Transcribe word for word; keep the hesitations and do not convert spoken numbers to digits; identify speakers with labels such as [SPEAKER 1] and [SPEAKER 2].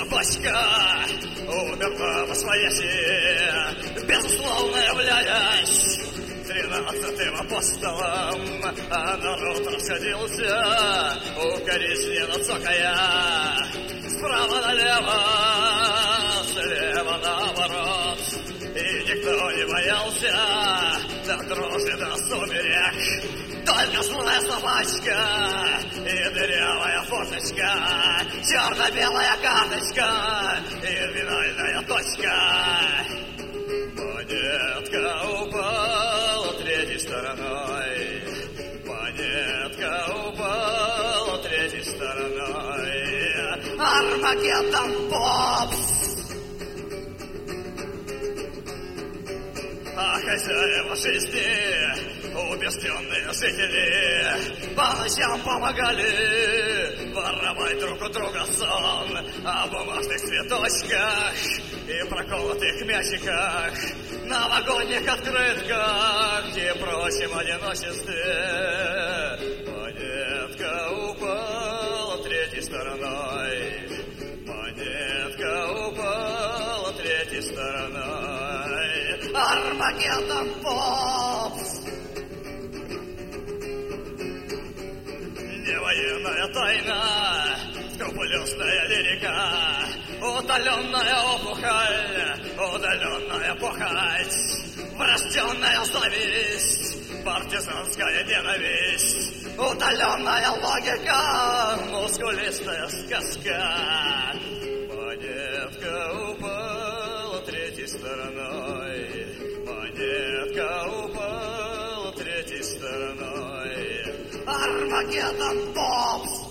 [SPEAKER 1] собачка умерла во свояси, безусловно являясь тринадцатым апостолом, а народ расходился, укоризненно цокая, справа налево, слева наоборот, и никто не боялся до дрожи, до сумерек. Только злая собачка и дырявая форточка, черно-белая карточка и финальная точка. Монетка упала третьей стороной, монетка упала третьей стороной. Армагеддон Попс! А хозяева жизни, убежденные жители, по ночам помогали воровать друг у друга сон о бумажных цветочках и проколотых мячиках, новогодних открытках и прочем одиночестве. Монетка упала третьей стороной, монетка упала третьей стороной. Армагеддон Попс! Не военная тайна, скрупулезная лирика, удаленная опухоль, удаленная похоть, врожденная зависть, партизанская ненависть, удаленная логика, мускулистая сказка. Монетка упала третьей стороной, монетка упала третьей стороной. Армагеддон Попс!